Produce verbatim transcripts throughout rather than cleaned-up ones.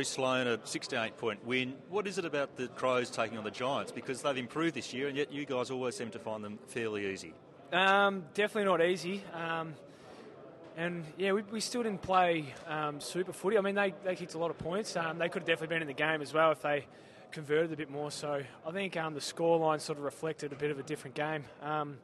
Rory Sloane, a six to eight point win. What is it about the Crows taking on the Giants? Because they've improved this year, and yet you guys always seem to find them fairly easy. Um, definitely not easy. Um, and, yeah, we, we still didn't play um, super footy. I mean, they, they kicked a lot of points. Um, they could have definitely been in the game as well if they converted a bit more. So I think um, the scoreline sort of reflected a bit of a different game. Um,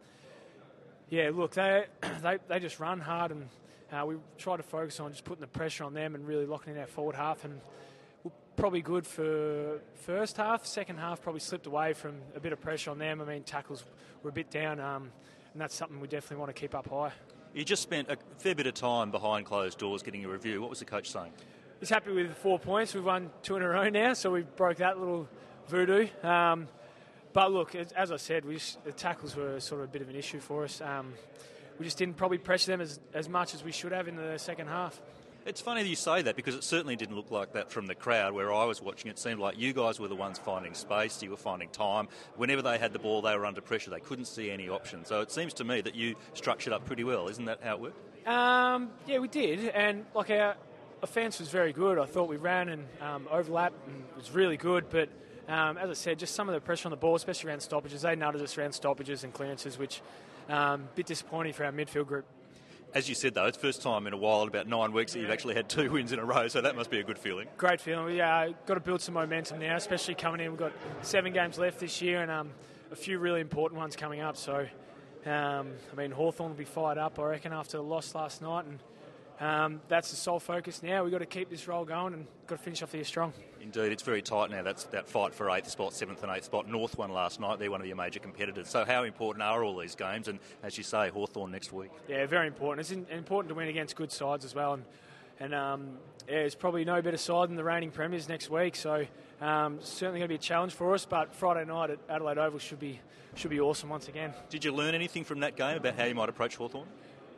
yeah, look, they, they they just run hard, and uh, we try to focus on just putting the pressure on them and really locking in our forward half. And we're probably good for first half. Second half probably slipped away from a bit of pressure on them. I mean, tackles were a bit down, um, and that's something we definitely want to keep up high. You just spent a fair bit of time behind closed doors getting a review. What was the coach saying? He's happy with the four points. We've won two in a row now, so we broke that little voodoo. Um, but look, as, as I said, we just, the tackles were sort of a bit of an issue for us. Um, we just didn't probably pressure them as, as much as we should have in the second half. It's funny that you say that, because it certainly didn't look like that from the crowd. Where I was watching, it seemed like you guys were the ones finding space, you were finding time. Whenever they had the ball, they were under pressure. They couldn't see any options. So it seems to me that you structured up pretty well. Isn't that how it worked? Um, yeah, we did. And like our offence was very good. I thought we ran and um, overlapped and it was really good. But um, as I said, just some of the pressure on the ball, especially around stoppages, they nutted us around stoppages and clearances, which um, a bit disappointing for our midfield group. As you said, though, it's the first time in a while, in about nine weeks, that you've actually had two wins in a row, so that must be a good feeling. Great feeling. We uh, got to build some momentum now, especially coming in. We've got seven games left this year and um, a few really important ones coming up. So, um, I mean, Hawthorn will be fired up, I reckon, after the loss last night. And um, that's the sole focus now. We've got to keep this roll going and got to finish off the year strong. Indeed, it's very tight now. That's that fight for eighth spot, seventh and eighth spot. North won last night. They're one of your major competitors. So how important are all these games? And as you say, Hawthorn next week. Yeah, very important. It's in, important to win against good sides as well. And, and um, yeah, there's probably no better side than the reigning premiers next week. So um, certainly going to be a challenge for us. But Friday night at Adelaide Oval should be should be awesome once again. Did you learn anything from that game about how you might approach Hawthorn?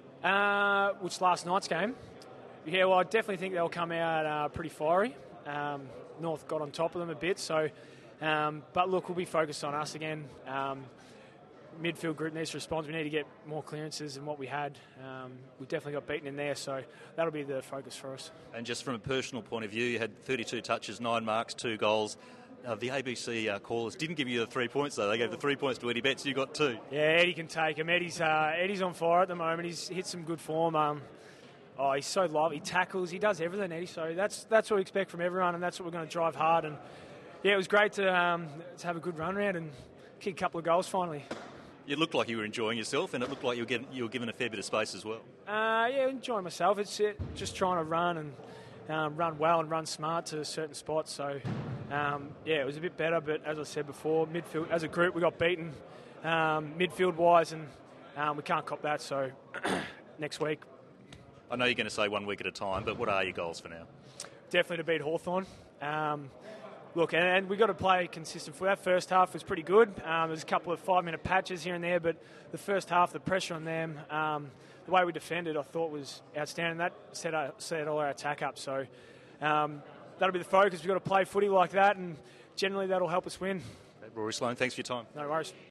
Uh, which last night's game? Yeah, well, I definitely think they'll come out uh, pretty fiery. Um, North got on top of them a bit, so. Um, but look, we'll be focused on us again. Um, midfield group needs to respond. We need to get more clearances than what we had. Um, we definitely got beaten in there, so that'll be the focus for us. And just from a personal point of view, you had thirty-two touches, nine marks, two goals. Uh, the A B C uh, callers didn't give you the three points, though. They gave the three points to Eddie Betts. You got two. Yeah, Eddie can take them. Eddie's uh, Eddie's on fire at the moment. He's hit some good form. Um, oh, he's so lively. He tackles. He does everything, Eddie. So that's that's what we expect from everyone, and that's what we're going to drive hard. And yeah, it was great to um, to have a good run round and kick a couple of goals finally. You looked like you were enjoying yourself, and it looked like you were, getting, you were given a fair bit of space as well. Uh, yeah, enjoying myself. It's it, just trying to run and um, run well and run smart to certain spots. So um, yeah, it was a bit better. But as I said before, midfield as a group we got beaten um, midfield wise, and um, we can't cop that. So next week. I know you're going to say one week at a time, but what are your goals for now? Definitely to beat Hawthorn. Um, look, and, and we've got to play consistent. For that first half was pretty good. Um, There's a couple of five-minute patches here and there, but the first half, the pressure on them, um, the way we defended, I thought was outstanding. That set, our, set all our attack up. So um, that'll be the focus. We've got to play footy like that, and generally that'll help us win. Rory Sloane, thanks for your time. No worries.